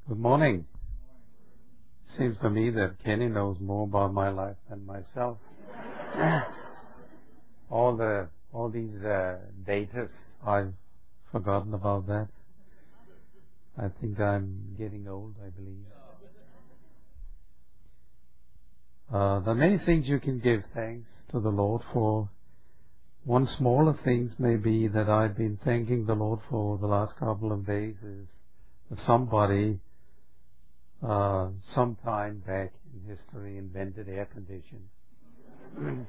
Good morning. Seems to me that Kenny knows more about my life than myself. all these datas, I've forgotten about that. I think I'm getting old, I believe. There are many things you can give thanks to the Lord for. One smaller thing may be that I've been thanking the Lord for the last couple of days is that somebody some time back in history invented air conditioning.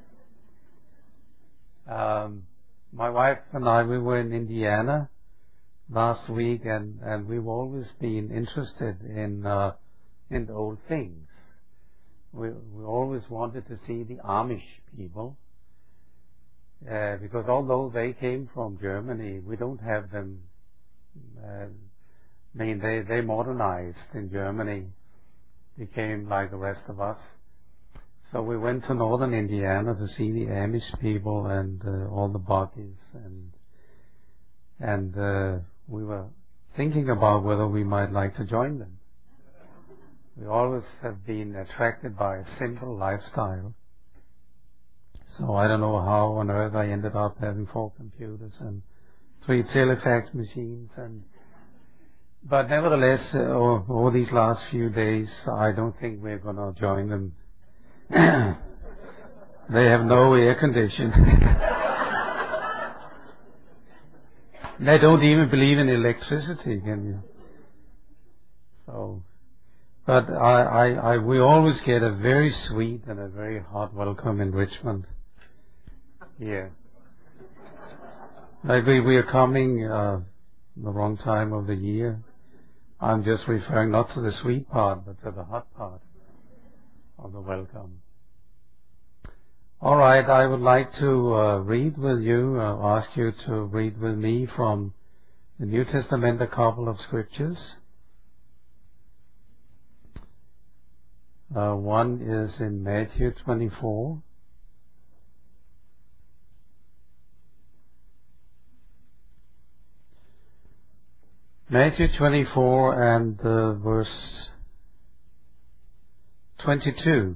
My wife and I, we were in Indiana last week, and we've always been interested in the old things. We always wanted to see the Amish people, because although they came from Germany, we don't have them. They modernized in Germany, became like the rest of us. So we went to northern Indiana to see the Amish people and all the buggies, and we were thinking about whether we might like to join them. We always have been attracted by a simple lifestyle. So I don't know how on earth I ended up having 4 computers and 3 telefax machines, but nevertheless, over these last few days, I don't think we're going to join them. They have no air conditioning. They don't even believe in electricity, can you? So, but we always get a very sweet and a very hot welcome in Richmond. Yeah. Maybe we are coming the wrong time of the year. I'm just referring not to the sweet part, but to the hot part of the welcome. All right, I would like to read with you, ask you to read with me from the New Testament a couple of scriptures. One is in Matthew 24. Matthew 24 and verse 22.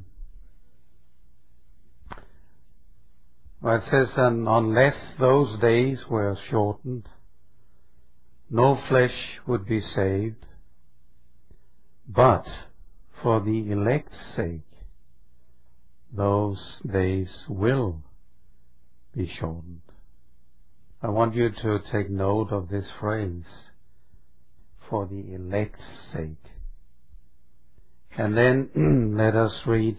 Where it says, "And unless those days were shortened, no flesh would be saved, but for the elect's sake, those days will be shortened." I want you to take note of this phrase, for the elect's sake. And then let us read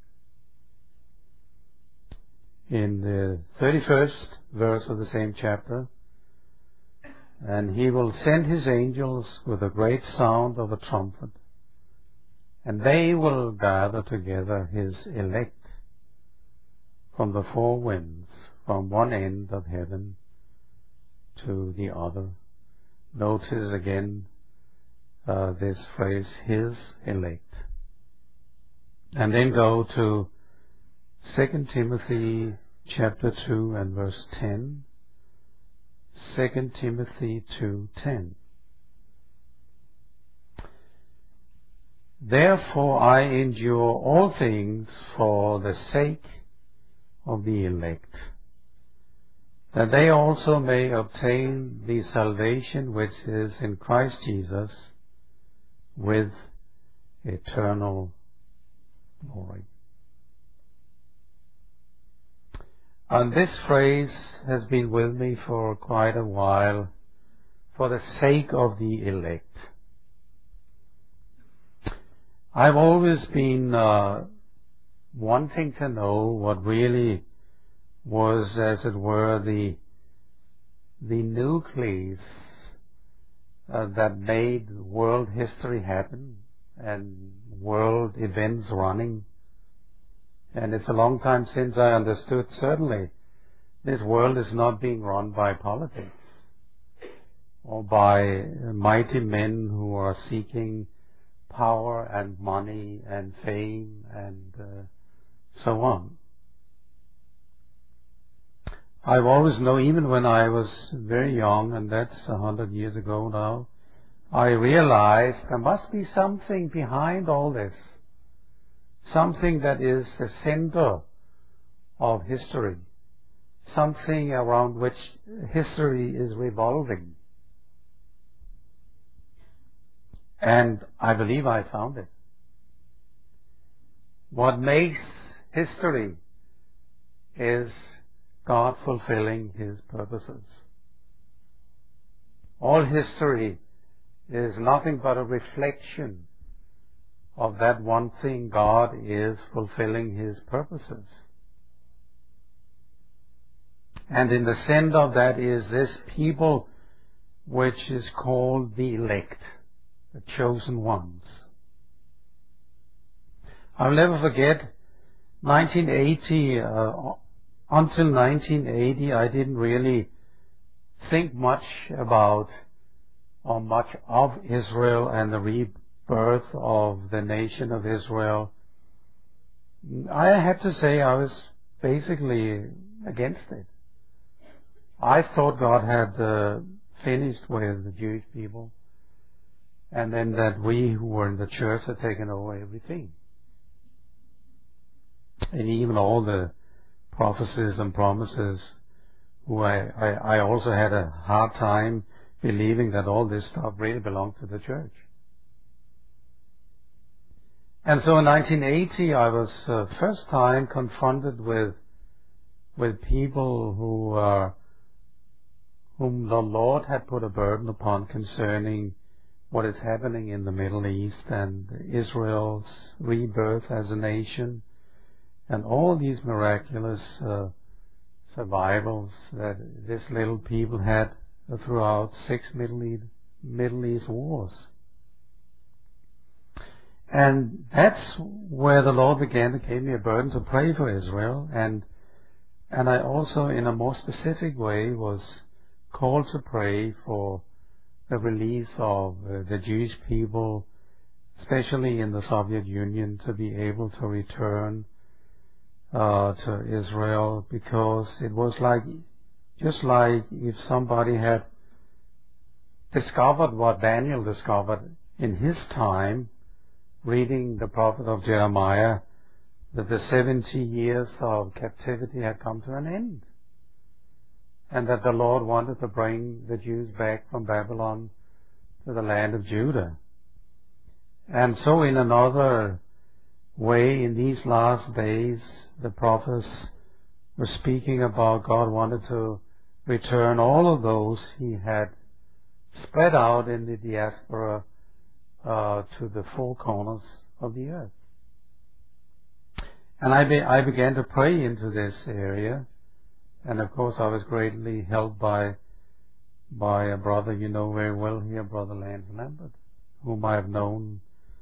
in the 31st verse of the same chapter. "And he will send his angels with a great sound of a trumpet, and they will gather together his elect from the 4 winds, from one end of heaven to the other." Notice again this phrase, his elect. And then go to 2 Timothy chapter 2 and verse 10. 2 Timothy 2:10. "Therefore I endure all things for the sake of the elect, that they also may obtain the salvation which is in Christ Jesus with eternal glory." And this phrase has been with me for quite a while, for the sake of the elect. I've always been wanting to know what really was, as it were, the nucleus that made world history happen and world events running. And it's a long time since I understood, certainly, this world is not being run by politics or by mighty men who are seeking power and money and fame and so on. I've always known, even when I was very young, and that's 100 years ago now, I realized there must be something behind all this, something that is the center of history, something around which history is revolving. And I believe I found it. What makes history is God fulfilling His purposes. All history is nothing but a reflection of that one thing: God is fulfilling His purposes. And in the center of that is this people which is called the elect, the chosen ones. I'll never forget 1980, until 1980 I didn't really think much about or much of Israel and the rebirth of the nation of Israel. I have to say I was basically against it. I thought God had finished with the Jewish people, and then that we who were in the church had taken over everything. And even all the prophecies and promises, I also had a hard time believing that all this stuff really belonged to the church. And so in 1980 I was first time confronted with people whom the Lord had put a burden upon concerning what is happening in the Middle East and Israel's rebirth as a nation, and all these miraculous survivals that this little people had throughout 6 Middle East wars. And that's where the Lord began to give me a burden to pray for Israel, and I also, in a more specific way, was called to pray for the release of the Jewish people, especially in the Soviet Union, to be able to return to Israel, because it was just like if somebody had discovered what Daniel discovered in his time, reading the prophet of Jeremiah, that the 70 years of captivity had come to an end, and that the Lord wanted to bring the Jews back from Babylon to the land of Judah. And so in another way, in these last days, the prophets were speaking about God wanted to return all of those He had spread out in the diaspora to the four corners of the earth. And I began to pray into this area, and of course I was greatly helped by a brother you know very well here, Brother Lance Lambert, whom I have known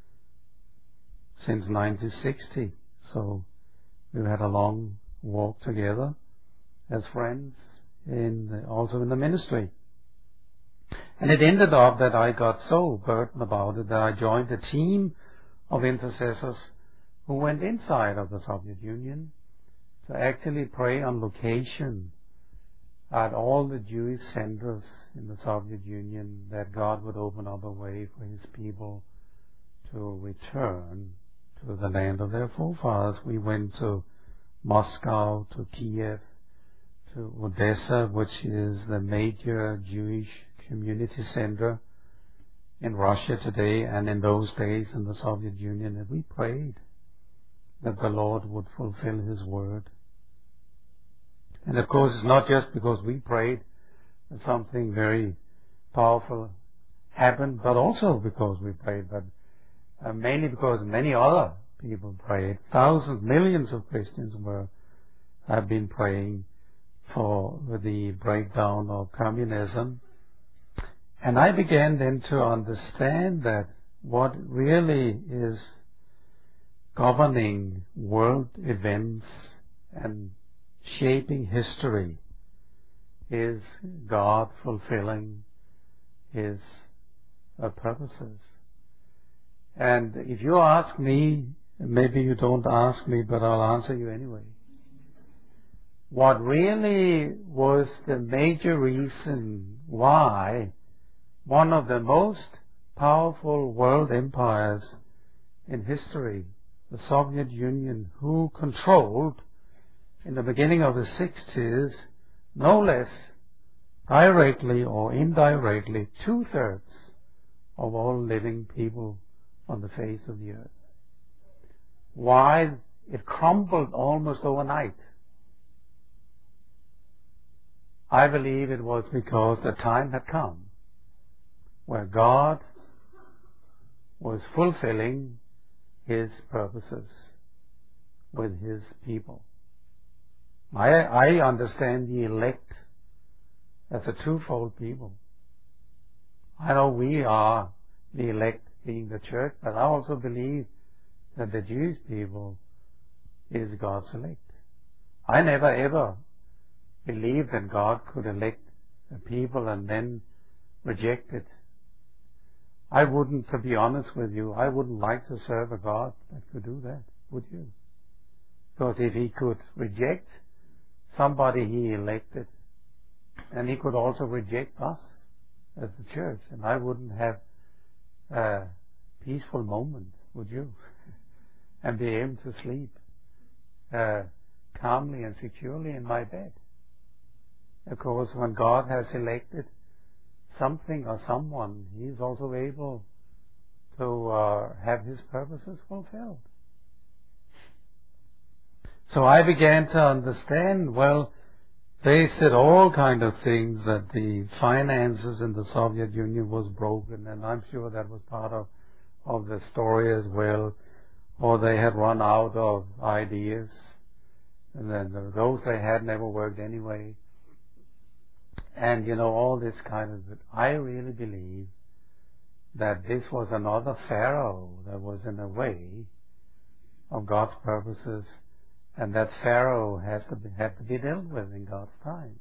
since 1960. So we've had a long walk together as friends, also in the ministry. And it ended up that I got so burdened about it that I joined a team of intercessors who went inside of the Soviet Union to actually pray on location at all the Jewish centers in the Soviet Union, that God would open up a way for His people to return to the land of their forefathers. We went to Moscow, to Kiev, to Odessa, which is the major Jewish community center in Russia today, and in those days in the Soviet Union, and we prayed that the Lord would fulfill His word. And of course, it's not just because we prayed that something very powerful happened, but also because we prayed, but mainly because many other people prayed. Thousands, millions of Christians have been praying for the breakdown of communism. And I began then to understand that what really is governing world events and shaping history is God fulfilling His purposes. And if you ask me, maybe you don't ask me, but I'll answer you anyway. What really was the major reason why one of the most powerful world empires in history, the Soviet Union, who controlled, in the beginning of the 60s, no less directly or indirectly, 2/3 of all living people on the face of the earth. Why it crumbled almost overnight? I believe it was because the time had come where God was fulfilling His purposes with His people. I understand the elect as a twofold people. I know we are the elect, being the church, but I also believe that the Jewish people is God's elect. I never ever believed that God could elect a people and then reject it. I wouldn't, to be honest with you, I wouldn't like to serve a God that could do that, would you? Because if He could reject somebody He elected, and He could also reject us as the church, and I wouldn't have a peaceful moment, would you? And be able to sleep calmly and securely in my bed. Of course, when God has elected something or someone, He is also able to have His purposes fulfilled. So I began to understand, well, they said all kind of things, that the finances in the Soviet Union was broken, and I'm sure that was part of the story as well, or they had run out of ideas, and then those they had never worked anyway. And all this kind of, I really believe that this was another Pharaoh that was in the way of God's purposes, and that Pharaoh had to be dealt with in God's time.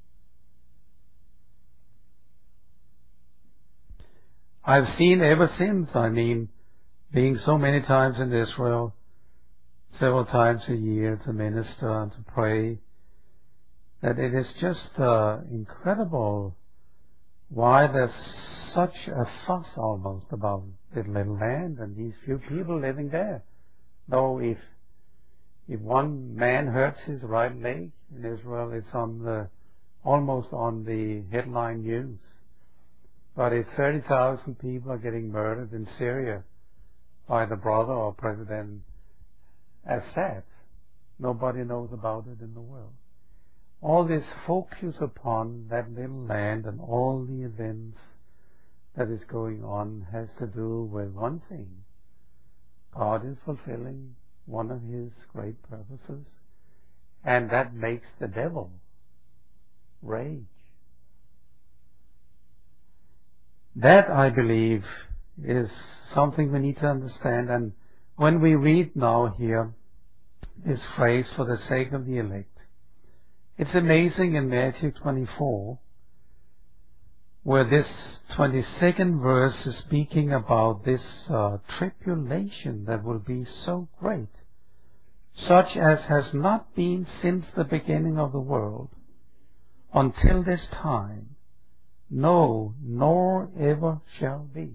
I've seen ever since, being so many times in Israel, several times a year to minister and to pray, that it is just incredible why there's such a fuss almost about this little land and these few people living there. Though if one man hurts his right leg in Israel, it's almost on the headline news. But if 30,000 people are getting murdered in Syria by the brother of President Assad, nobody knows about it in the world. All this focus upon that little land and all the events that is going on has to do with one thing. God is fulfilling one of His great purposes, and that makes the devil rage. That, I believe, is something we need to understand. And when we read now here this phrase, for the sake of the elect, it's amazing in Matthew 24, where this 22nd verse is speaking about this tribulation that will be so great, such as has not been since the beginning of the world until this time, no, nor ever shall be.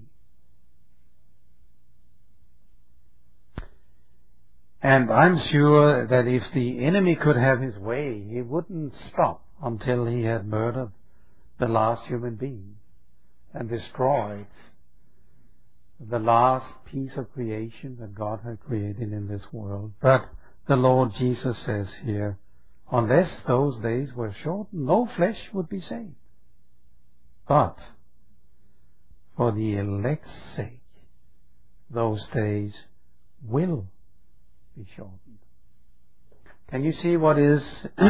And I'm sure that if the enemy could have his way, he wouldn't stop until he had murdered the last human being and destroyed the last piece of creation that God had created in this world. But the Lord Jesus says here, unless those days were shortened, no flesh would be saved. But for the elect's sake, those days will be shortened. Can you see what is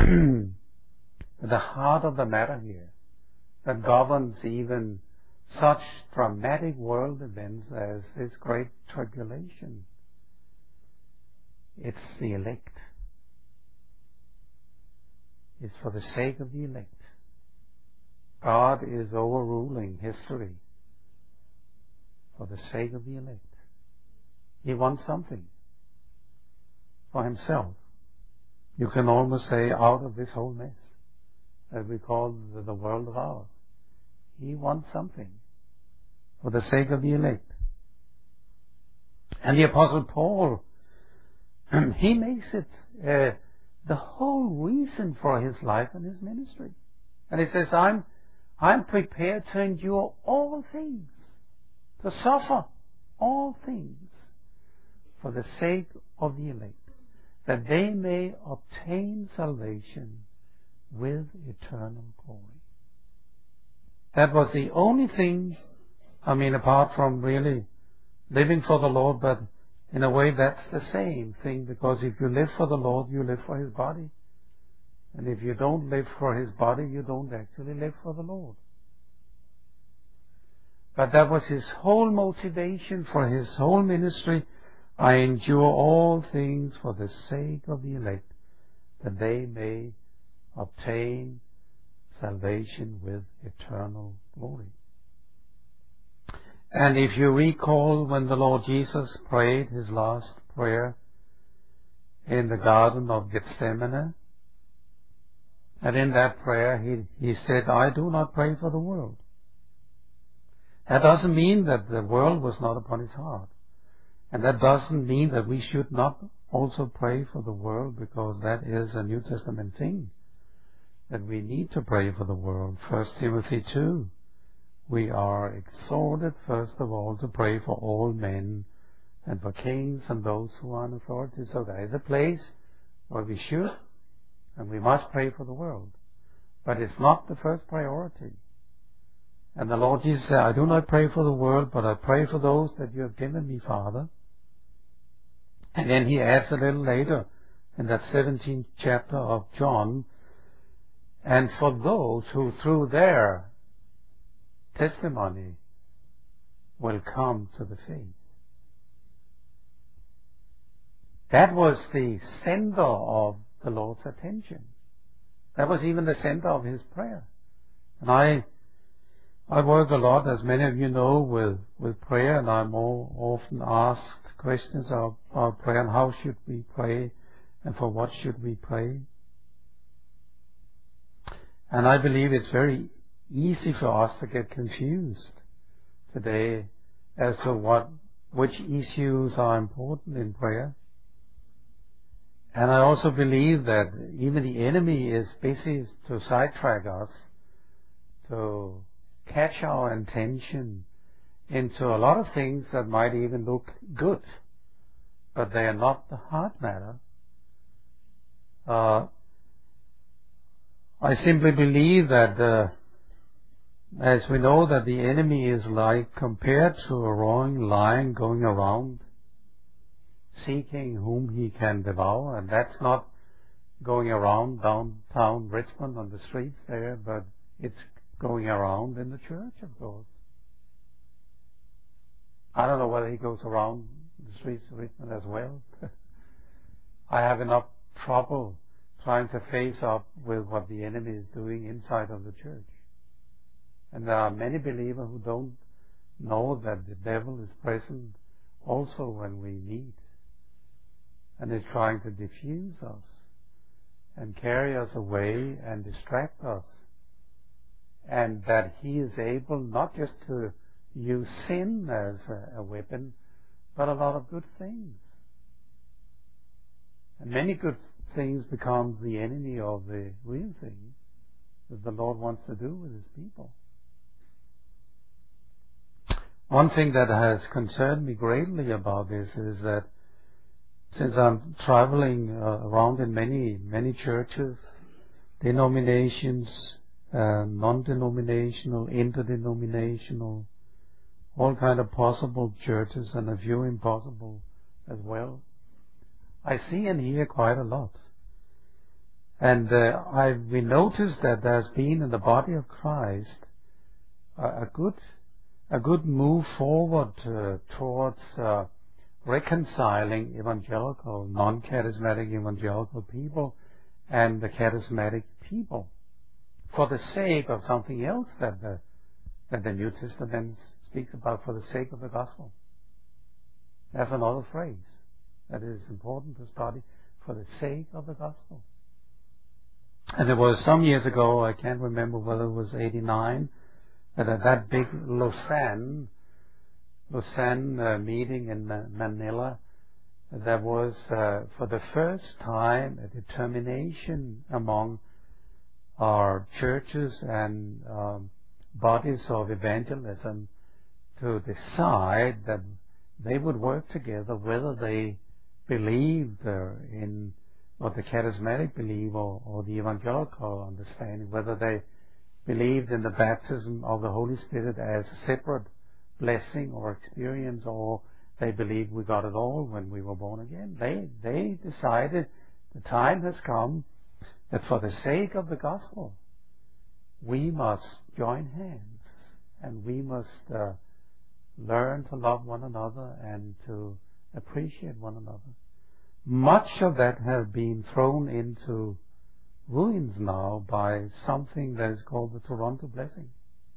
the heart of the matter here that governs even such dramatic world events as this great tribulation? It's the elect. It's for the sake of the elect. God is overruling history for the sake of the elect. He wants something for Himself. You can almost say, out of this whole mess that we call the world of ours. He wants something. for the sake of the elect. And the Apostle Paul, he makes it the whole reason for his life and his ministry. And he says, I'm prepared to endure all things, to suffer all things for the sake of the elect, that they may obtain salvation with eternal glory. That was the only thing, apart from really living for the Lord, but in a way that's the same thing, because if you live for the Lord, you live for His body. And if you don't live for His body, you don't actually live for the Lord. But that was his whole motivation for his whole ministry. I endure all things for the sake of the elect, that they may obtain salvation with eternal glory. And if you recall when the Lord Jesus prayed his last prayer in the Garden of Gethsemane, and in that prayer he said, I do not pray for the world. That doesn't mean that the world was not upon his heart. And that doesn't mean that we should not also pray for the world, because that is a New Testament thing, that we need to pray for the world. 1 Timothy 2, we are exhorted first of all to pray for all men and for kings and those who are in authority. So there is a place where we should and we must pray for the world. But it's not the first priority. And the Lord Jesus said, I do not pray for the world, but I pray for those that you have given me, Father. And then he adds a little later in that 17th chapter of John, and for those who through their testimony will come to the faith. That was the center of the Lord's attention. That was even the center of his prayer. And I work a lot, as many of you know, with prayer, and I'm more often asked questions about prayer and how should we pray and for what should we pray. And I believe it's very easy for us to get confused today as to which issues are important in prayer. And I also believe that even the enemy is busy to sidetrack us, to catch our attention into a lot of things that might even look good, but they are not the heart matter. I simply believe that as we know that the enemy is like compared to a roaring lion going around seeking whom he can devour, and that's not going around downtown Richmond on the streets there, but it's going around in the church, of course. I don't know whether he goes around the streets of Richmond as well. I have enough trouble trying to face up with what the enemy is doing inside of the church. And there are many believers who don't know that the devil is present also when we meet, and is trying to diffuse us and carry us away and distract us. And that he is able not just to use sin as a weapon, but a lot of good things. And many good things become the enemy of the real thing that the Lord wants to do with his people. One thing that has concerned me greatly about this is that since I'm traveling around in many churches, denominations, non-denominational, interdenominational, all kind of possible churches, and a few impossible as well, I see and hear quite a lot. And we noticed that there's been in the body of Christ a good move forward towards reconciling evangelical, non-charismatic evangelical people and the charismatic people, for the sake of something else that the New Testament speaks about, for the sake of the gospel. That's another phrase that is important to study, for the sake of the gospel. And it was some years ago, I can't remember whether it was 89, that at that big Lausanne Lausanne meeting in Manila, there was for the first time a determination among our churches and bodies of evangelism to decide that they would work together, whether they believed in what the charismatic believe or the evangelical understanding, whether they believed in the baptism of the Holy Spirit as a separate blessing or experience, or they believed we got it all when we were born again. They decided the time has come that for the sake of the gospel, we must join hands and we must learn to love one another and to appreciate one another. Much of that has been thrown into ruins now by something that is called the Toronto Blessing.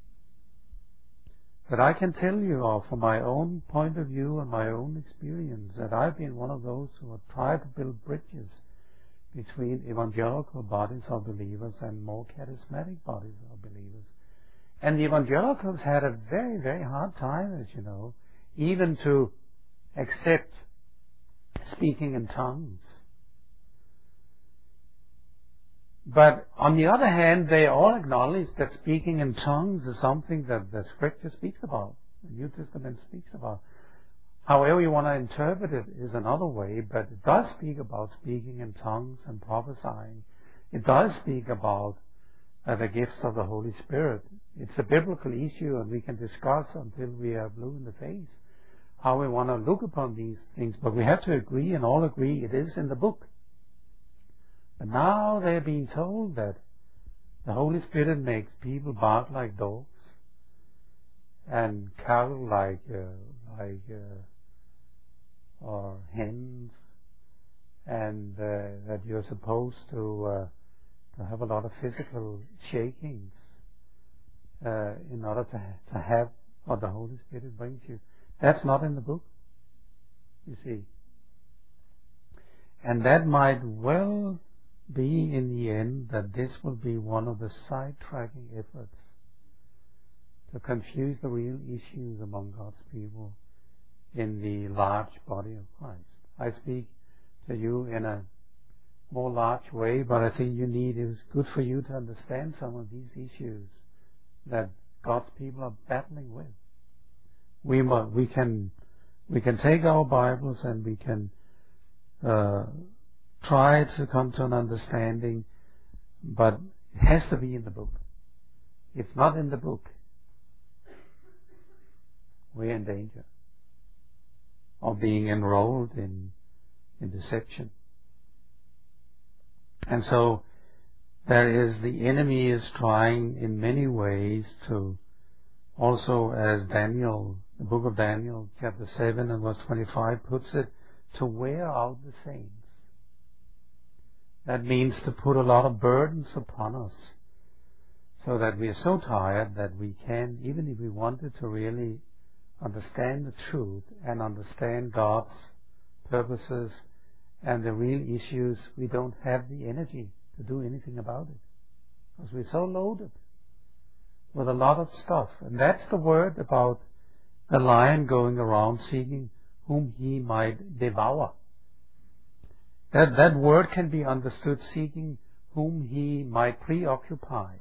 But I can tell you from my own point of view and my own experience that I've been one of those who have tried to build bridges between evangelical bodies of believers and more charismatic bodies of believers. And the evangelicals had a very, very hard time, as you know, even to accept speaking in tongues. But on the other hand, they all acknowledge that speaking in tongues is something that the Scripture speaks about, the New Testament speaks about. However you want to interpret it is another way, but it does speak about speaking in tongues and prophesying. It does speak about the gifts of the Holy Spirit. It's a biblical issue, and we can discuss until we are blue in the face how we want to look upon these things, but we have to agree and all agree it is in the book. But now they're being told that the Holy Spirit makes people bark like dogs and cackle like or hens, and that you're supposed to have a lot of physical shakings in order to have what the Holy Spirit brings you. That's not in the book, you see. And that might well be in the end that this will be one of the sidetracking efforts to confuse the real issues among God's people in the large body of Christ. I speak to you in a more large way, but I think it's good for you to understand some of these issues that God's people are battling with. We can take our Bibles and we can try to come to an understanding, but it has to be in the book. If not in the book, we're in danger of being enrolled in deception. And so the enemy is trying in many ways to also, as Daniel, the book of Daniel, chapter 7 and verse 25 puts it, to wear out the saints. That means to put a lot of burdens upon us so that we are so tired that we can, even if we wanted to really understand the truth and understand God's purposes and the real issues, we don't have the energy to do anything about it. Because we're so loaded with a lot of stuff. And that's the word about the lion going around seeking whom he might devour. That word can be understood seeking whom he might preoccupy.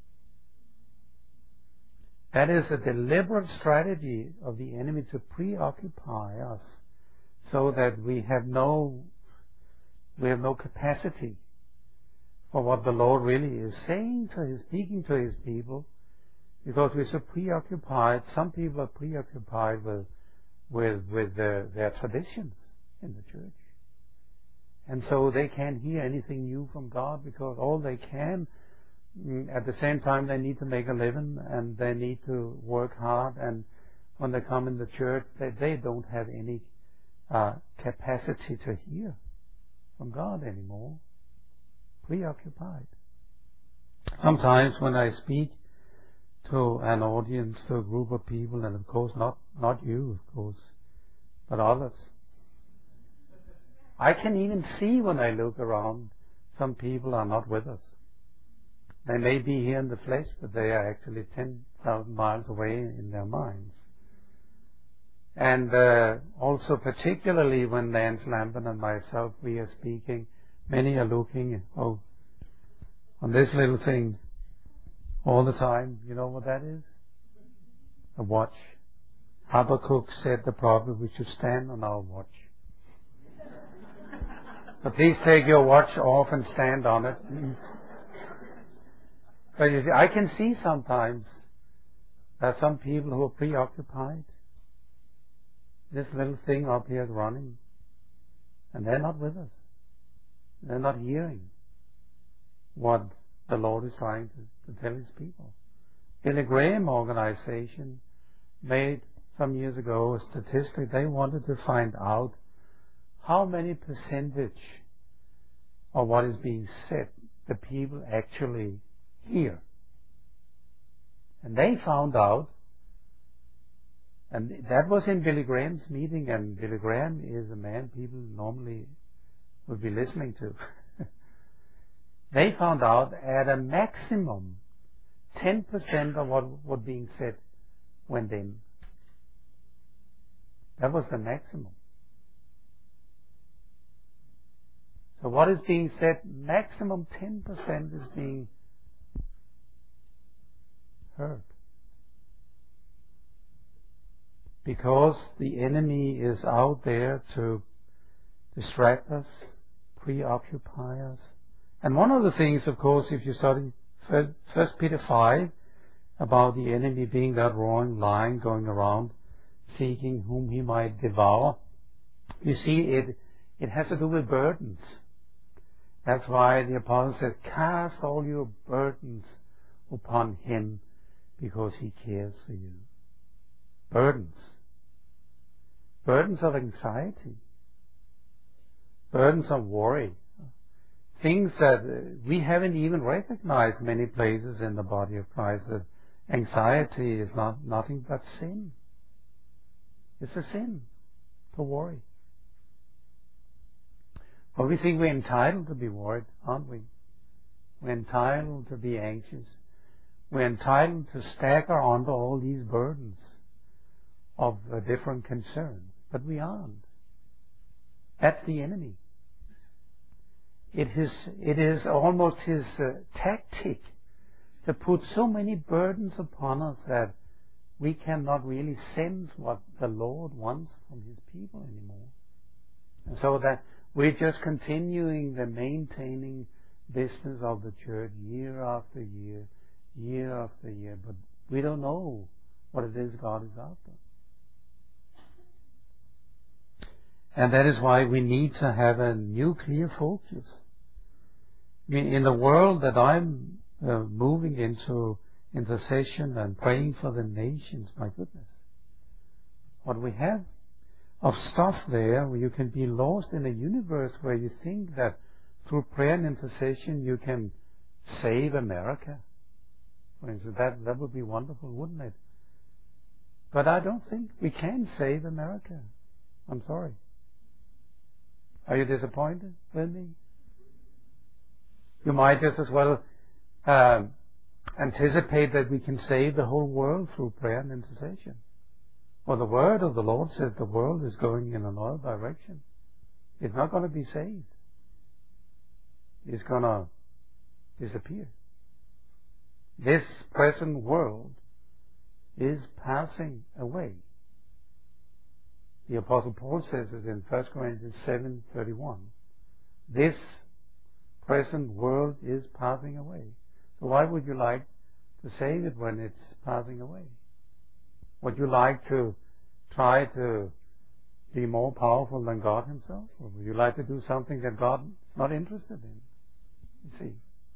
That is a deliberate strategy of the enemy to preoccupy us so that we have no capacity for what the Lord really is saying speaking to His people, because we're so preoccupied. Some people are preoccupied with their traditions in the church. And so they can't hear anything new from God, because all they can, at the same time they need to make a living and they need to work hard, and when they come in the church they don't have any capacity to hear from God anymore. Preoccupied. Sometimes when I speak to an audience, to a group of people, and of course not you, of course, but others, I can even see when I look around, some people are not with us. They may be here in the flesh, but they are actually 10,000 miles away in their minds. And also particularly when Lance Lambert and myself, we are speaking, many are looking on this little thing all the time. You know what that is? A watch. Habakkuk said the prophet we should stand on our watch. So please take your watch off and stand on it. But you see, I can see sometimes that some people who are preoccupied, this little thing up here is running, and they're not with us. They're not hearing what the Lord is trying to tell His people. Billy Graham organization made some years ago a statistic. They wanted to find out how many percentage of what is being said the people actually hear. And they found out, and that was in Billy Graham's meeting, and Billy Graham is a man people normally would be listening to. They found out at a maximum 10% of what was being said went in. That was the maximum. So what is being said, maximum 10% is being heard. Because the enemy is out there to distract us, preoccupy us. And one of the things, of course, if you study 1 Peter 5, about the enemy being that roaring lion going around seeking whom he might devour, you see it has to do with burdens. That's why the apostle said, cast all your burdens upon him because he cares for you. Burdens. Burdens of anxiety. Burdens of worry. Things that we haven't even recognized many places in the body of Christ, that anxiety is nothing but sin. It's a sin to worry. But we think we're entitled to be worried, aren't we? We're entitled to be anxious. We're entitled to stagger under all these burdens of different concerns. But we aren't. That's the enemy. It is almost his tactic to put so many burdens upon us that we cannot really sense what the Lord wants from His people anymore. And so that we're just continuing the maintaining business of the church year after year, year after year, but we don't know what it is God is after. And that is why we need to have a new clear focus. I mean, in the world that I'm moving into intercession and praying for the nations, my goodness, what we have of stuff there where you can be lost in a universe where you think that through prayer and intercession you can save America. For instance, that would be wonderful, wouldn't it? But I don't think we can save America. I'm sorry. Are you disappointed with me? You might just as well anticipate that we can save the whole world through prayer and intercession. Well, the word of the Lord says the world is going in another direction. It's not going to be saved. It's going to disappear. This present world is passing away. The Apostle Paul says it in 1 Corinthians 7:31. This present world is passing away. So why would you like to save it when it's passing away? Would you like to try to be more powerful than God Himself? Or would you like to do something that God is not interested in? You see.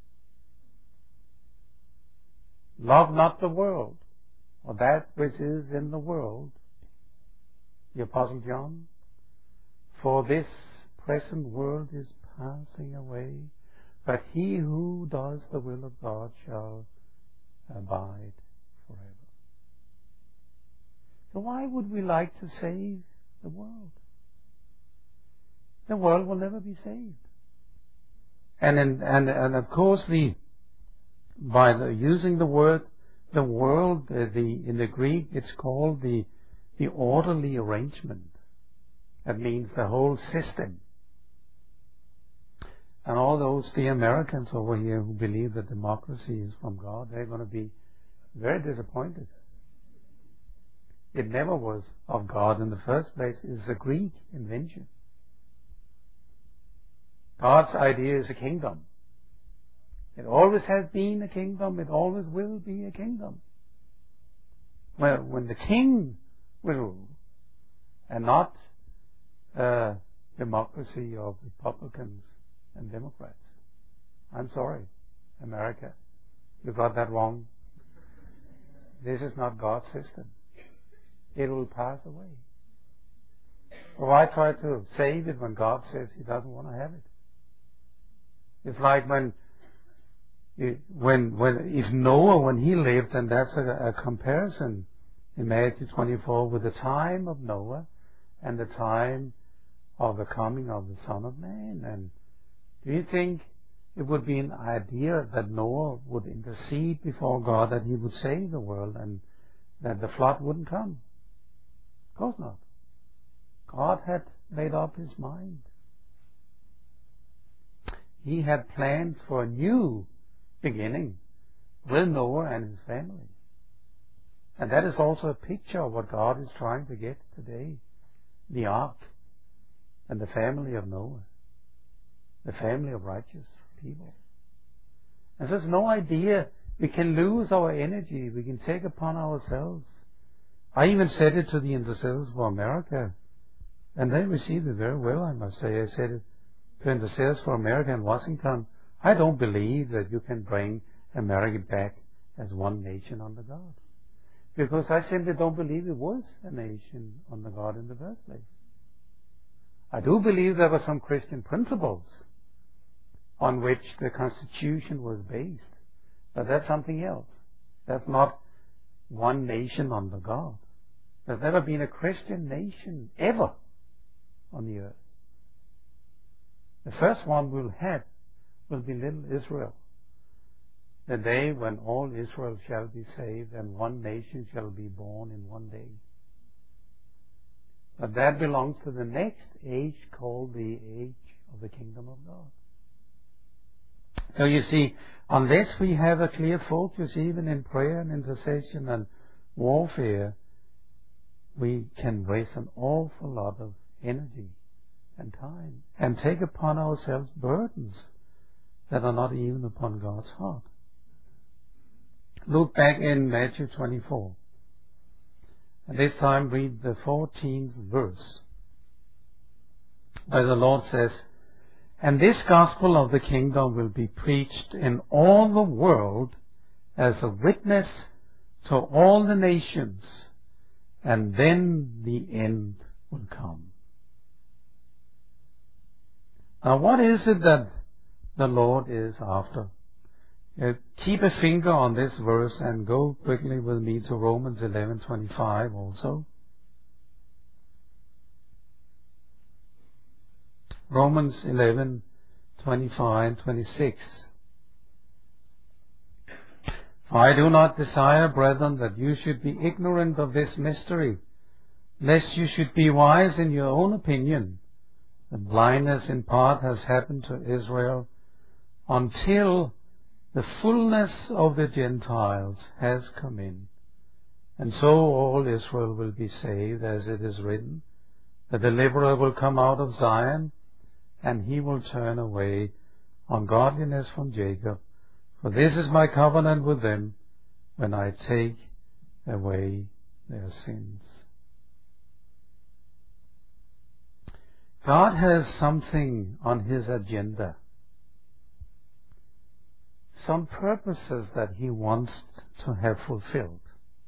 Love not the world, or that which is in the world. The Apostle John, for this present world is passing away, but he who does the will of God shall abide forever. So why would we like to save the world? The world will never be saved. And of course, by using the word, the world, in the Greek, it's called the the orderly arrangement. That means the whole system. And all those, the Americans over here who believe that democracy is from God, they're going to be very disappointed. It never was of God in the first place. It's a Greek invention. God's idea is a kingdom. It always has been a kingdom. It always will be a kingdom. Well, when the king will rule, and not democracy of Republicans and Democrats. I'm sorry, America. You got that wrong. This is not God's system. It will pass away. Or why try to save it when God says He doesn't want to have it? It's like if Noah, when he lived, and that's a comparison in Matthew 24 with the time of Noah and the time of the coming of the Son of Man. And do you think it would be an idea that Noah would intercede before God that he would save the world and that the flood wouldn't come? Of course not. God had made up His mind. He had plans for a new beginning with Noah and his family. And that is also a picture of what God is trying to get today. The ark and the family of Noah. The family of righteous people. And so there's no idea we can lose our energy. We can take upon ourselves. I even said it to the Intercessors for America. And they received it very well, I must say. I said it to Intercessors for America in Washington. I don't believe that you can bring America back as one nation under God. Because I simply don't believe it was a nation under God in the first place. I do believe there were some Christian principles on which the Constitution was based. But that's something else. That's not one nation under God. There's never been a Christian nation ever on the earth. The first one we'll have will be little Israel. The day when all Israel shall be saved and one nation shall be born in one day. But that belongs to the next age called the age of the kingdom of God. So you see, on this we have a clear focus even in prayer and intercession and warfare. We can waste an awful lot of energy and time and take upon ourselves burdens that are not even upon God's heart. Look back in Matthew 24. And this time read the 14th verse, where the Lord says, "And this gospel of the kingdom will be preached in all the world as a witness to all the nations, and then the end will come." Now what is it that the Lord is after? Keep a finger on this verse and go quickly with me to Romans 11:25 also. Romans 11:25 and 26. "For I do not desire, brethren, that you should be ignorant of this mystery, lest you should be wise in your own opinion. The blindness in part has happened to Israel until the fullness of the Gentiles has come in. And so all Israel will be saved, as it is written, the deliverer will come out of Zion, and he will turn away ungodliness from Jacob. For this is my covenant with them when I take away their sins." God has something on His agenda. Some purposes that He wants to have fulfilled.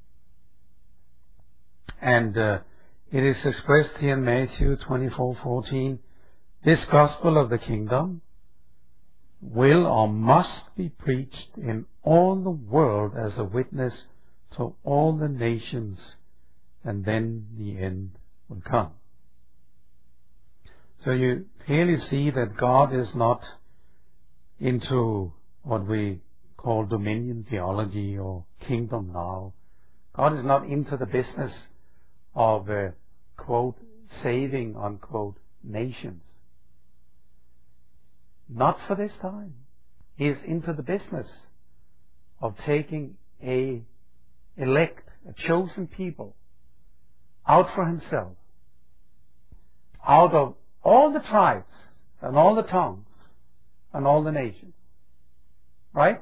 And it is expressed here in Matthew 24:14, "This gospel of the kingdom will or must be preached in all the world as a witness to all the nations, and then the end will come." So you clearly see that God is not into what we call dominion theology or kingdom now. God is not into the business of, quote, saving, unquote, nations. Not for this time. He is into the business of taking a chosen people out for himself, out of all the tribes and all the tongues and all the nations. Right?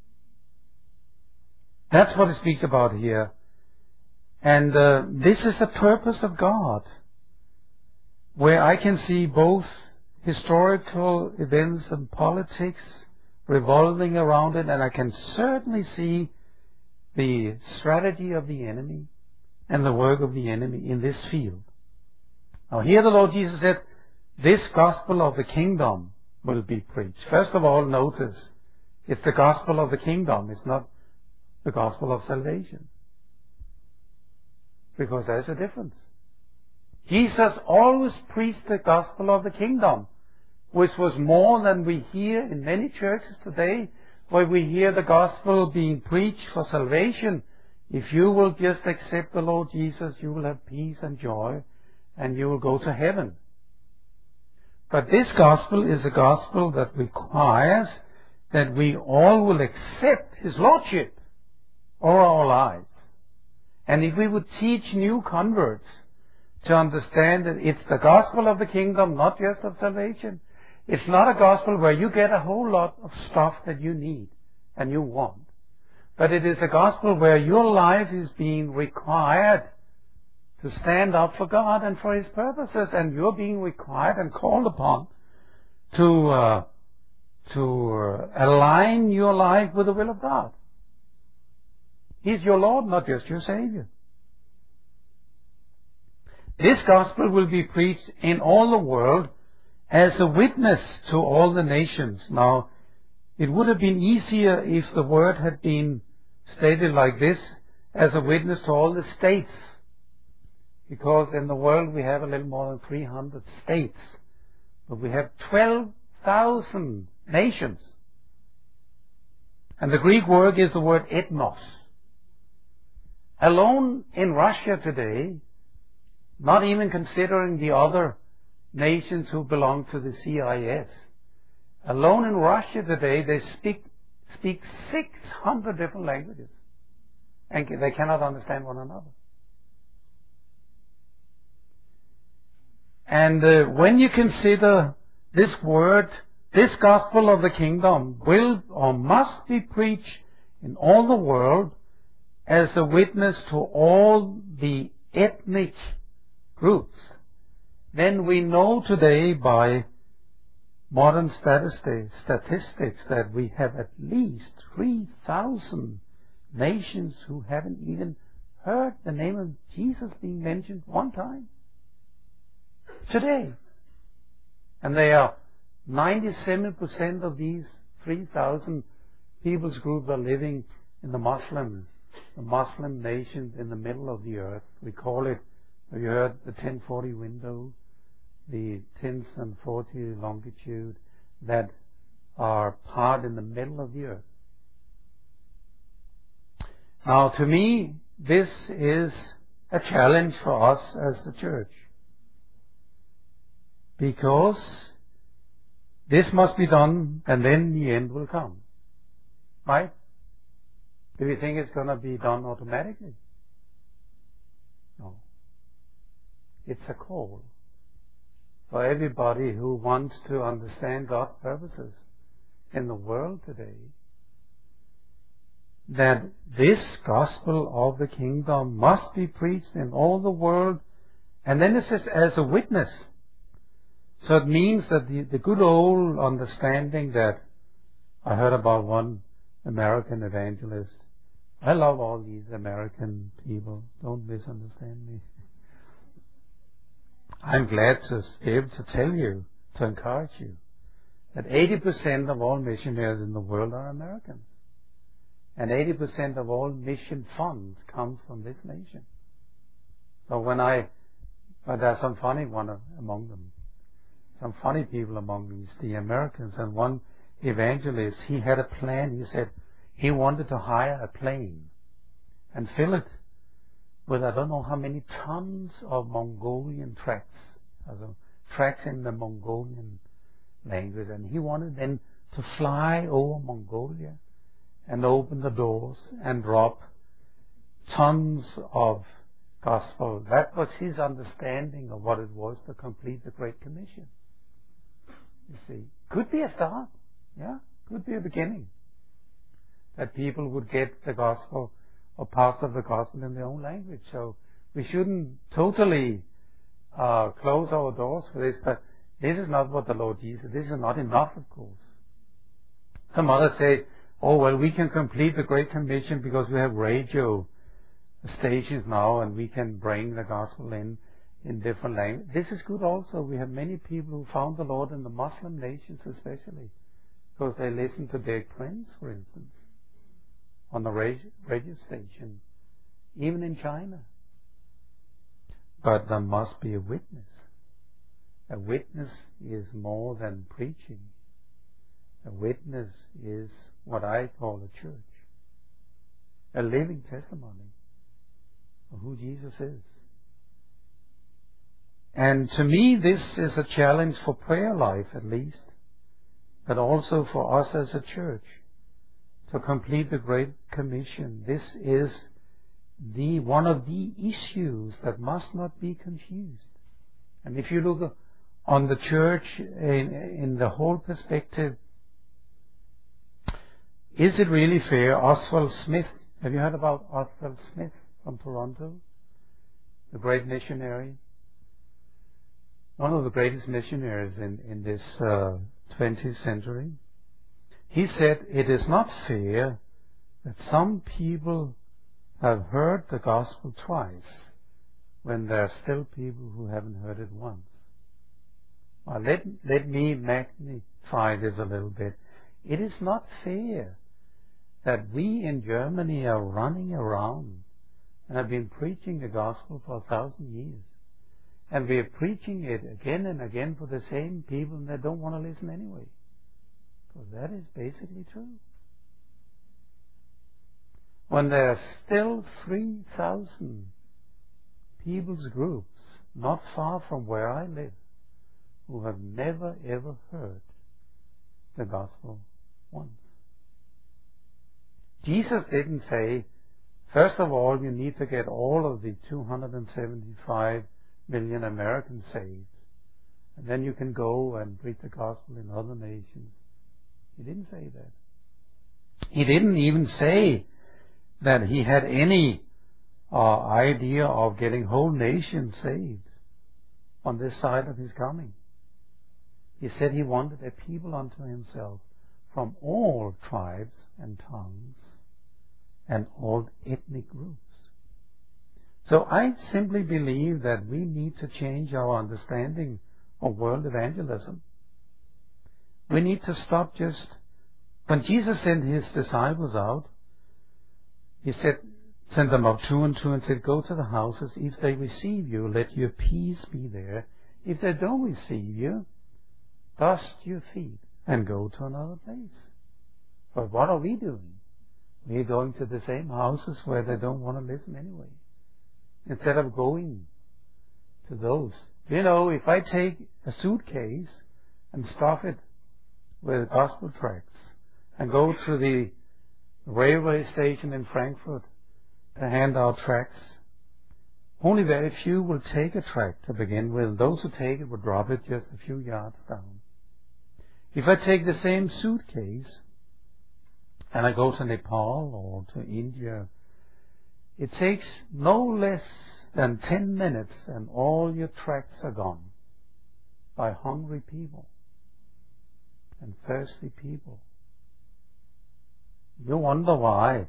That's what it speaks about here. And this is the purpose of God, where I can see both historical events and politics revolving around it, and I can certainly see the strategy of the enemy and the work of the enemy in this field. Now here the Lord Jesus said, this gospel of the kingdom will be preached. First of all, notice, it's the gospel of the kingdom. It's not the gospel of salvation. Because there's a difference. Jesus always preached the gospel of the kingdom, which was more than we hear in many churches today, where we hear the gospel being preached for salvation. If you will just accept the Lord Jesus, you will have peace and joy, and you will go to heaven. But this gospel is a gospel that requires that we all will accept His Lordship over our lives. And if we would teach new converts to understand that it's the gospel of the kingdom, not just of salvation. It's not a gospel where you get a whole lot of stuff that you need and you want. But it is a gospel where your life is being required to stand up for God and for His purposes, and you're being required and called upon to align your life with the will of God. He's your Lord, not just your Savior. This gospel will be preached in all the world as a witness to all the nations. Now, it would have been easier if the word had been stated like this, as a witness to all the states. Because in the world we have a little more than 300 states. But we have 12,000 nations. And the Greek word is the word ethnos. Alone in Russia today, not even considering the other nations who belong to the CIS, alone in Russia today they speak 600 different languages, and they cannot understand one another. And when you consider this word, this gospel of the kingdom will or must be preached in all the world as a witness to all the ethnic groups, then we know today by modern statistics that we have at least 3,000 nations who haven't even heard the name of Jesus being mentioned one time today. And they are 97% of these 3,000 people's group are living in the Muslim nations in the middle of the earth. We call it, have you heard the 1040 window, the 10 and 40 longitude that are part in the middle of the earth. Now, to me, this is a challenge for us as the church, because this must be done, and then the end will come. Right? Do you think it's going to be done automatically? No. It's a call for everybody who wants to understand God's purposes in the world today, that this gospel of the kingdom must be preached in all the world, and then it says as a witness. So it means that the good old understanding that I heard about one American evangelist. I love all these American people. Don't misunderstand me. I'm glad to be able to tell you, to encourage you, that 80% of all missionaries in the world are Americans. And 80% of all mission funds comes from this nation. So but there are some funny ones among them. Some funny people among them, the Americans. And one evangelist, he had a plan. He said he wanted to hire a plane and fill it with I don't know how many tons of Mongolian tracts, tracts in the Mongolian language, and he wanted them to fly over Mongolia and open the doors and drop tons of gospel. That was his understanding of what it was to complete the Great Commission. You see, could be a start, could be a beginning, that people would get the gospel or parts of the gospel in their own language. So we shouldn't totally close our doors for this, but this is not what the Lord Jesus, this is not enough, of course. Some others say, oh, well, we can complete the Great Commission because we have radio stations now and we can bring the gospel in different languages. This is good also. We have many people who found the Lord in the Muslim nations especially, because they listen to Derek Prince, for instance, on the radio station, even in China. But there must be a witness. A witness is more than preaching. A witness is what I call a church. A living testimony of who Jesus is. And to me, this is a challenge for prayer life, at least, but also for us as a church to complete the Great Commission. This is one of the issues that must not be confused. And if you look on the church in the whole perspective, is it really fair? Oswald Smith, have you heard about Oswald Smith from Toronto? The great missionary. One of the greatest missionaries in this 20th century. He said, it is not fair that some people have heard the gospel twice when there are still people who haven't heard it once. Well, let me magnify this a little bit. It is not fair that we in Germany are running around and have been preaching the gospel for 1,000 years. And we are preaching it again and again for the same people, and they don't want to listen anyway. Because that is basically true. When there are still 3,000 people's groups not far from where I live who have never ever heard the gospel once. Jesus didn't say, first of all, you need to get all of the 275 million Americans saved, and then you can go and preach the gospel in other nations. He didn't say that. He didn't even say that he had any idea of getting whole nations saved on this side of his coming. He said he wanted a people unto himself from all tribes and tongues and all ethnic groups. So I simply believe that we need to change our understanding of world evangelism. We need to stop just... When Jesus sent his disciples out, he said, send them out 2 and 2 and said, go to the houses. If they receive you, let your peace be there. If they don't receive you, dust your feet and go to another place. But what are we doing? We're going to the same houses where they don't want to listen anyway, instead of going to those. You know, if I take a suitcase and stuff it with gospel tracts and go to the railway station in Frankfurt to hand out tracts, only very few will take a tract to begin with. Those who take it will drop it just a few yards down. If I take the same suitcase and I go to Nepal or to India, it takes no less than 10 minutes and all your tracts are gone by hungry people and thirsty people. You wonder why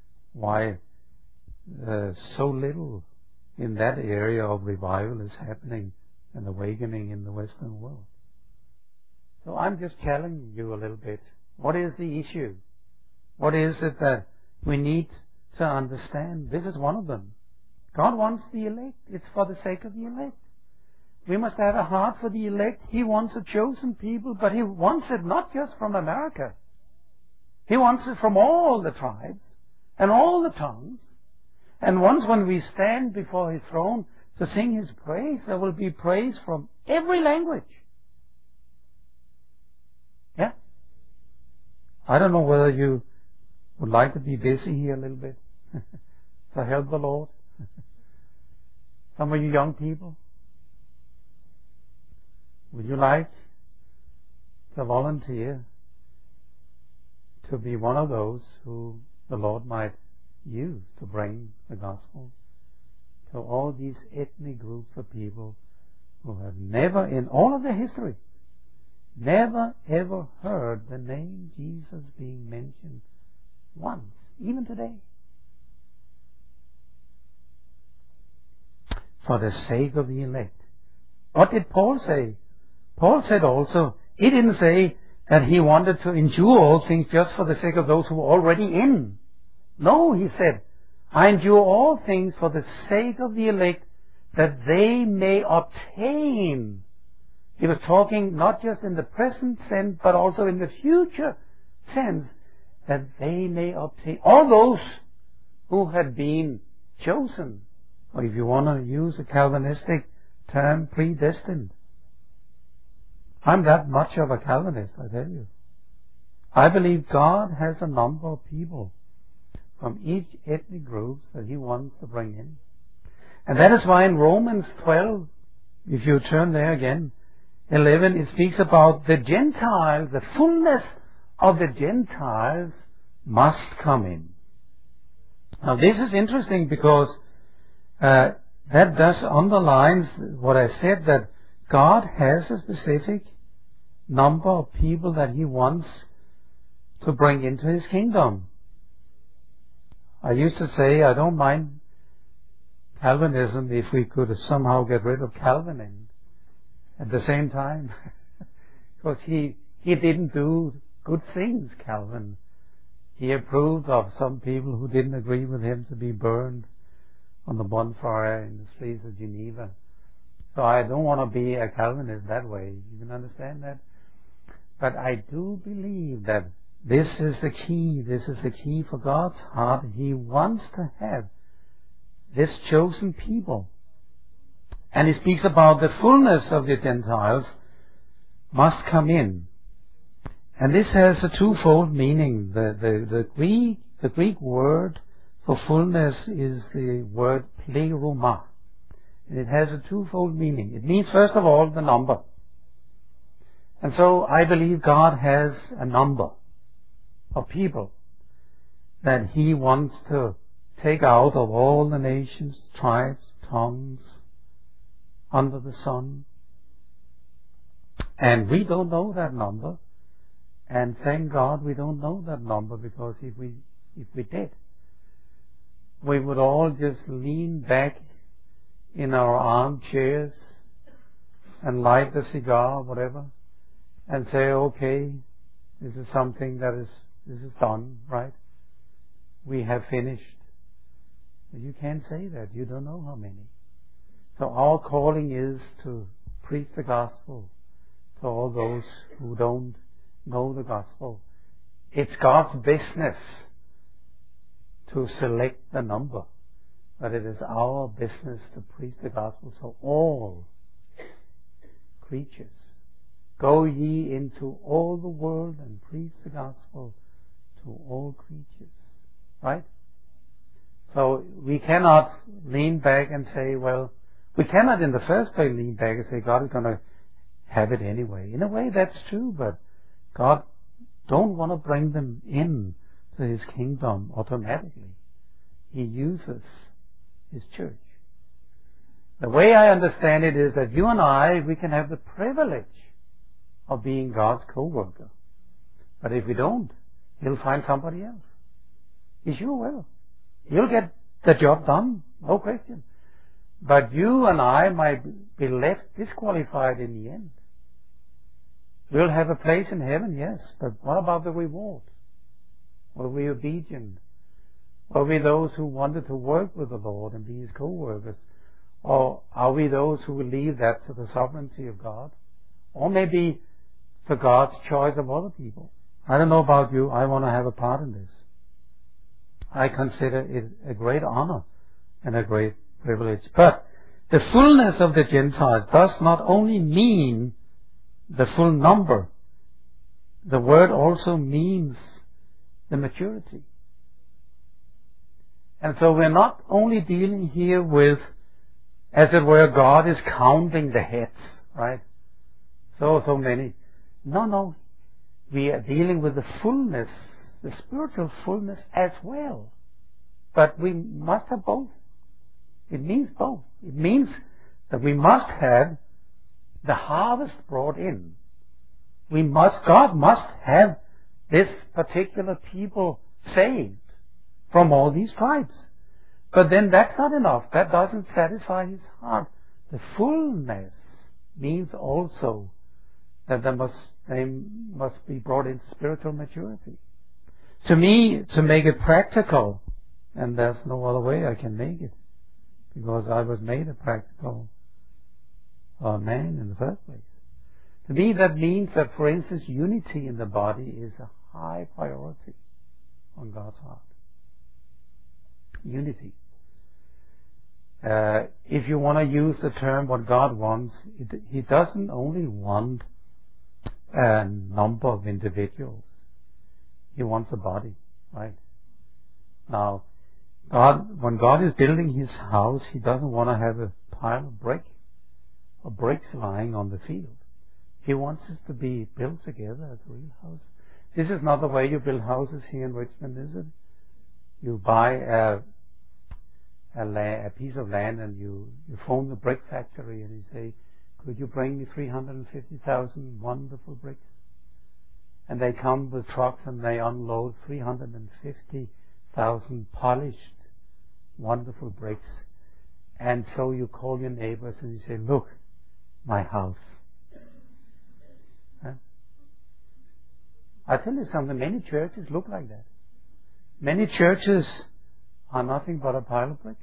so little in that area of revival is happening and awakening in the Western world. So I'm just challenging you a little bit. What is the issue? What is it that we need to understand? This is one of them. God wants the elect. It's for the sake of the elect. We must have a heart for the elect. He wants a chosen people, but He wants it not just from America. He wants it from all the tribes and all the tongues And once when we stand before His throne to sing His praise, there will be praise from every language. Yeah? I don't know whether you would like to be busy here a little bit to help the Lord. Some of you young people, would you like to volunteer to be one of those who the Lord might use to bring the gospel to all these ethnic groups of people who have never in all of their history never ever heard the name Jesus being mentioned once, even today? For the sake of the elect. What did Paul say? Paul said also, he didn't say that he wanted to endure all things just for the sake of those who were already in. No, he said, I endure all things for the sake of the elect, that they may obtain. He was talking not just in the present sense, but also in the future sense, that they may obtain. All those who had been chosen, or if you want to use a Calvinistic term, predestined. I'm that much of a Calvinist, I tell you. I believe God has a number of people from each ethnic group that He wants to bring in. And that is why in Romans 12, if you turn there again, 11, it speaks about the Gentiles, the fullness of the Gentiles must come in. Now this is interesting because that thus underlines what I said, that God has a specific number of people that He wants to bring into His kingdom. I used to say I don't mind Calvinism if we could somehow get rid of Calvin at the same time. Because he didn't do good things, Calvin. He approved of some people who didn't agree with him to be burned on the bonfire in the streets of Geneva. So I don't want to be a Calvinist that way. You can understand that? But I do believe that this is the key. This is the key for God's heart. He wants to have this chosen people. And He speaks about the fullness of the Gentiles must come in. And this has a twofold meaning. The Greek word for fullness is the word pleroma. And it has a twofold meaning. It means, first of all, the number. And so I believe God has a number of people that He wants to take out of all the nations, tribes, tongues, under the sun. And we don't know that number. And thank God we don't know that number, because if we did, we would all just lean back in our armchairs and light a cigar, whatever, and say, okay, this is something this is done, right? We have finished. But you can't say that. You don't know how many. So our calling is to preach the gospel to all those who don't know the gospel. It's God's business to select the number, but it is our business to preach the gospel to all creatures. Go ye into all the world and preach the gospel to all creatures. Right? So we cannot lean back and say, well, we cannot in the first place lean back and say God is going to have it anyway. In a way that's true, but God don't want to bring them in to His kingdom automatically. He uses His church. The way I understand it is that you and I, we can have the privilege of being God's co-worker. But if we don't, He'll find somebody else. He sure will. He'll get the job done, no question. But you and I might be left disqualified in the end. We'll have a place in heaven, yes, but what about the reward? Were we obedient? Were we those who wanted to work with the Lord and be His co-workers? Or are we those who will leave that to the sovereignty of God? Or maybe to God's choice of other people? I don't know about you, I want to have a part in this. I consider it a great honor and a great privilege. But the fullness of the Gentiles does not only mean the full number. The word also means the maturity. And so we're not only dealing here with, as it were, God is counting the heads, right? So many. No. We are dealing with the fullness, the spiritual fullness as well. But we must have both. It means both. It means that we must have the harvest brought in. God must have this particular people saved from all these tribes. But then that's not enough. That doesn't satisfy his heart. The fullness means also that they must be brought into spiritual maturity. To me, to make it practical, and there's no other way I can make it, because I was made a practical man in the first place. To me, that means that, for instance, unity in the body is a high priority on God's heart. Unity. If you want to use the term what God wants, He doesn't only want a number of individuals. He wants a body, right? Now, when God is building His house, He doesn't want to have a pile of bricks lying on the field. He wants us to be built together as a real house. This is not the way you build houses here in Richmond, is it? You buy a piece of land and you phone the brick factory and you say, could you bring me 350,000 wonderful bricks? And they come with trucks and they unload 350,000 polished, wonderful bricks. And so you call your neighbors and you say, look, my house. Huh? I tell you something, many churches look like that. Many churches are nothing but a pile of bricks.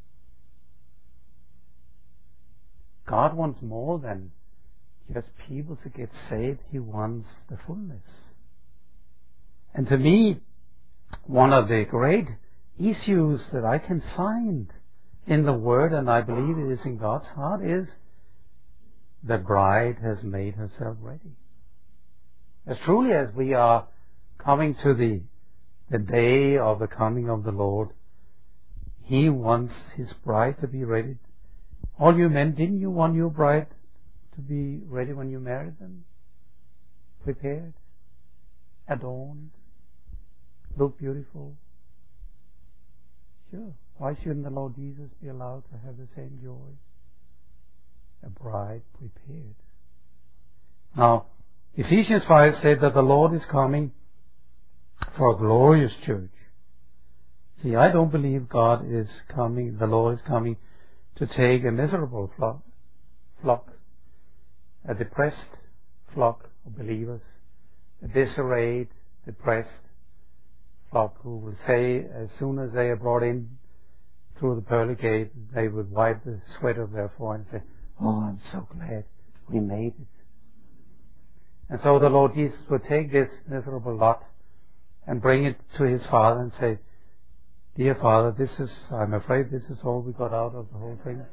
God wants more than just people to get saved. He wants the fullness. And to me, one of the great issues that I can find in the Word, and I believe it is in God's heart, is the bride has made herself ready. As truly as we are coming to the day of the coming of the Lord, He wants His bride to be ready. All you men, didn't you want your bride to be ready when you married them? Prepared, adorned, look beautiful. Sure. Why shouldn't the Lord Jesus be allowed to have the same joy? A bride prepared. Now, Ephesians 5 said that the Lord is coming for a glorious church. See, I don't believe the Lord is coming to take a miserable flock, a depressed flock of believers, a disarrayed, depressed flock who will say, as soon as they are brought in through the pearly gate, they would wipe the sweat of their forehead and say, oh, I'm so glad we made it. And so the Lord Jesus would take this miserable lot and bring it to His Father and say, dear Father, I'm afraid this is all we got out of the whole thing.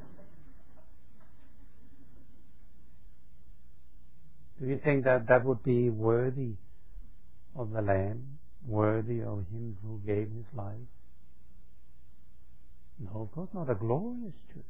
Do you think that would be worthy of the Lamb, worthy of Him who gave His life? No, of course not. A glorious church.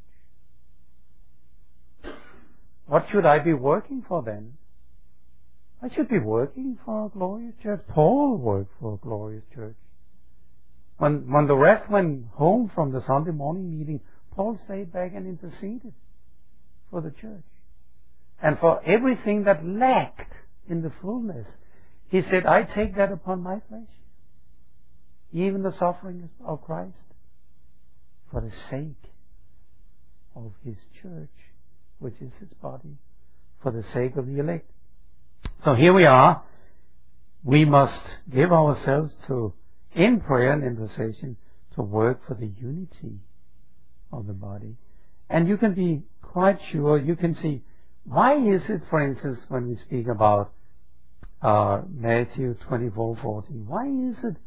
What should I be working for then? I should be working for a glorious church. Paul worked for a glorious church. When the rest went home from the Sunday morning meeting, Paul stayed back and interceded for the church. And for everything that lacked in the fullness, he said, I take that upon my flesh. Even the sufferings of Christ, for the sake of His church, which is His body, for the sake of the elect. So here we are. We must give ourselves in prayer and intercession, to work for the unity of the body. And you can be quite sure, you can see, why is it, for instance, when we speak about Matthew 24:14, why is it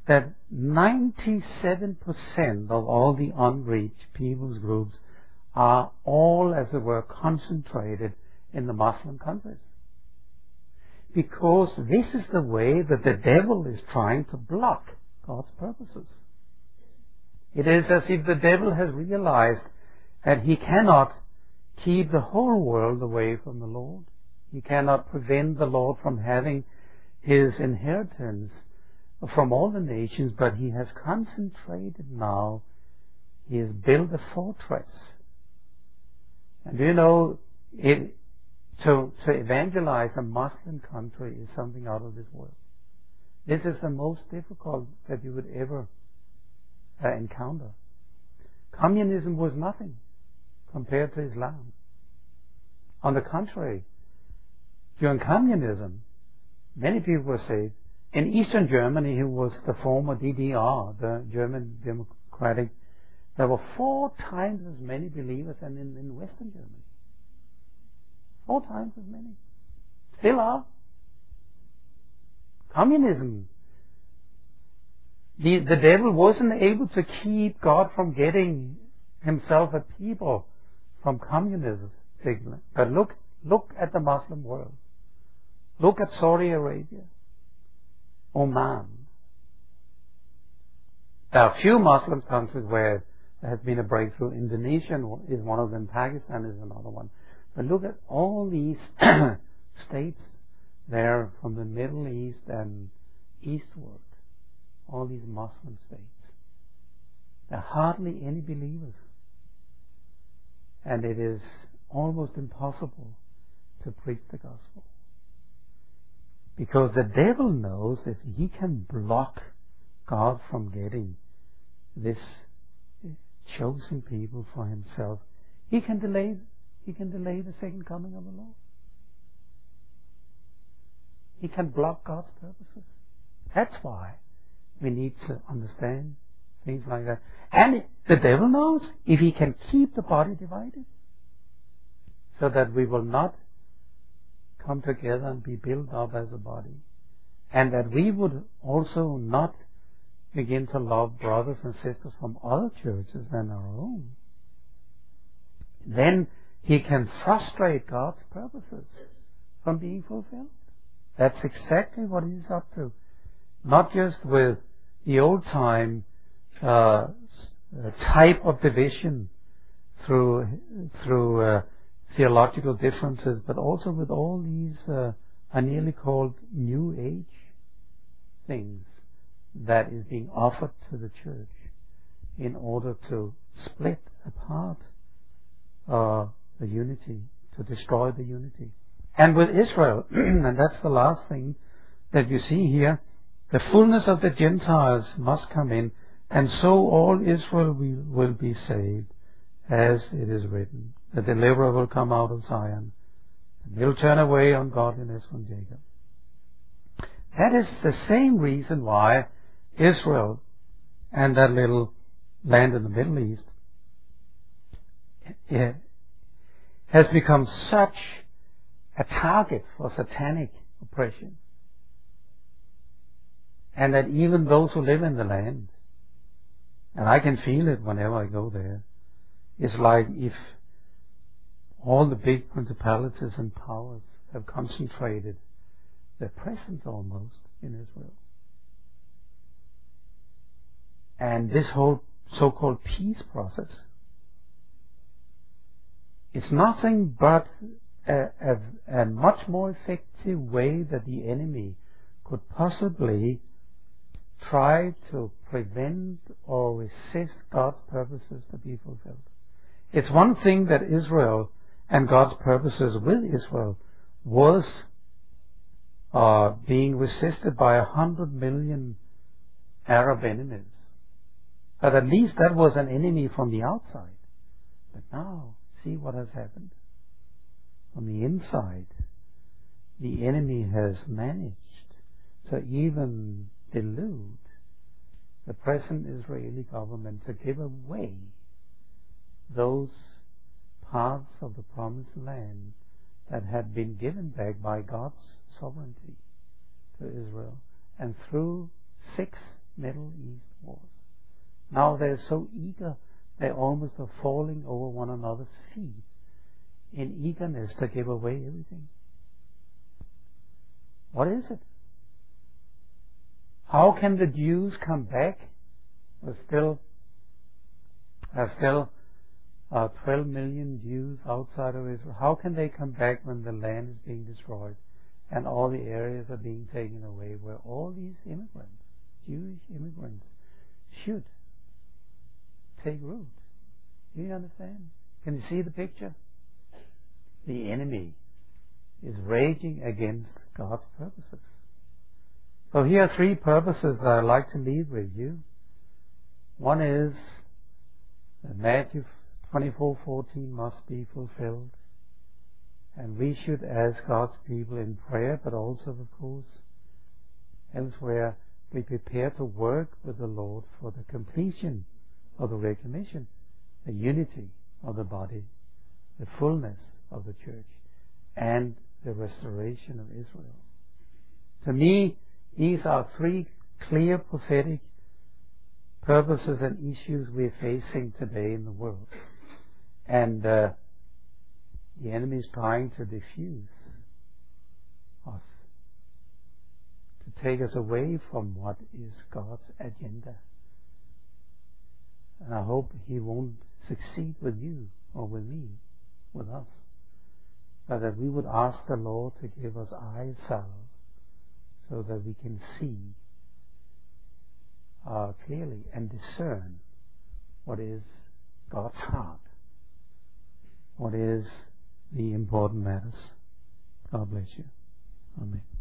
that 97% of all the unreached people's groups are all, as it were, concentrated in the Muslim countries. Because this is the way that the devil is trying to block God's purposes. It is as if the devil has realized that he cannot keep the whole world away from the Lord. He cannot prevent the Lord from having his inheritance from all the nations, but he has concentrated now. He has built a fortress. And you know, to evangelize a Muslim country is something out of this world. This is the most difficult that you would ever encounter. Communism was nothing compared to Islam. On the contrary, during communism, many people were saved. In Eastern Germany, who was the former DDR, the German Democratic, there were 4 times as many believers than in Western Germany. 4 times as many. Still are. Communism. The devil wasn't able to keep God from getting himself a people from communism. But look at the Muslim world. Look at Saudi Arabia, Oman. There are few Muslim countries where there has been a breakthrough. Indonesia is one of them. Pakistan is another one. But look at all these states there from the Middle East and eastward. All these Muslim states. There are hardly any believers. And it is almost impossible to preach the gospel. Because the devil knows that he can block God from getting this chosen people for himself. He can delay the second coming of the Lord. He can block God's purposes. That's why we need to understand things like that. And the devil knows if he can keep the body divided so that we will not come together and be built up as a body, and that we would also not begin to love brothers and sisters from other churches than our own, then he can frustrate God's purposes from being fulfilled. That's exactly what he's up to. Not just with the old time type of division through theological differences, but also with all these are nearly called New Age things that is being offered to the church in order to split apart the unity, to destroy the unity. And with Israel, and that's the last thing that you see here, the fullness of the Gentiles must come in, and so all Israel will be saved, as it is written. The deliverer will come out of Zion, and he'll turn away ungodliness from Jacob. That is the same reason why Israel and that little land in the Middle East has become such a target for satanic oppression. And that even those who live in the land, and I can feel it whenever I go there, it's like if all the big principalities and powers have concentrated their presence almost in Israel. And this whole so-called peace process is nothing but a much more effective way that the enemy could possibly try to prevent or resist God's purposes to be fulfilled. It's one thing that Israel and God's purposes with Israel was being resisted by 100 million Arab enemies. But at least that was an enemy from the outside. But now, see what has happened. From the inside, the enemy has managed to even delude the present Israeli government to give away those parts of the promised land that had been given back by God's sovereignty to Israel. And through 6 Middle East wars. Now they're so eager, they almost are falling over one another's feet in eagerness to give away everything. What is it? How can the Jews come back? There's still 12 million Jews outside of Israel. How can they come back when the land is being destroyed and all the areas are being taken away where all these immigrants, Jewish immigrants, should take root? Do you understand? Can you see the picture? The enemy is raging against God's purposes. So here are three purposes that I'd like to leave with you. One is that Matthew 24:14 must be fulfilled. And we should, as God's people in prayer, but also, of course, elsewhere, be prepared to work with the Lord for the completion of the Great Commission, the unity of the body, the fullness of the church, and the restoration of Israel. To me, these are three clear prophetic purposes and issues we're facing today in the world. And the enemy is trying to diffuse us, to take us away from what is God's agenda. And I hope he won't succeed with you or with me, with us. But that we would ask the Lord to give us eyes salve so that we can see clearly and discern what is God's heart, what is the important matters. God bless you. Amen.